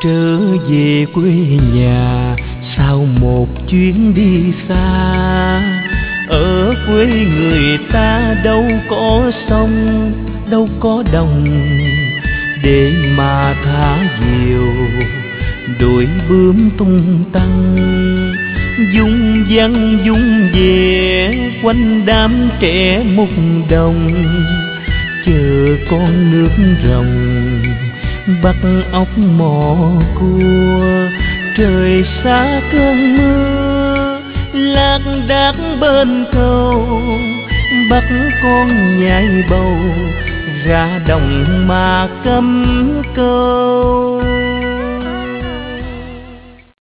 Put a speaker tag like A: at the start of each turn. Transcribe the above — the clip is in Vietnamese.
A: Trở về quê nhà sau một chuyến đi xa, ở quê người ta đâu có sông đâu có đồng để mà thả diều, đuổi bướm tung tăng dung văng dung về quanh đám trẻ múc đồng, chờ con nước rồng bắt ốc mò cua. Trời xa cơn mưa lác đác bên cầu, bắt con nhảy bầu ra đồng mà cắm câu.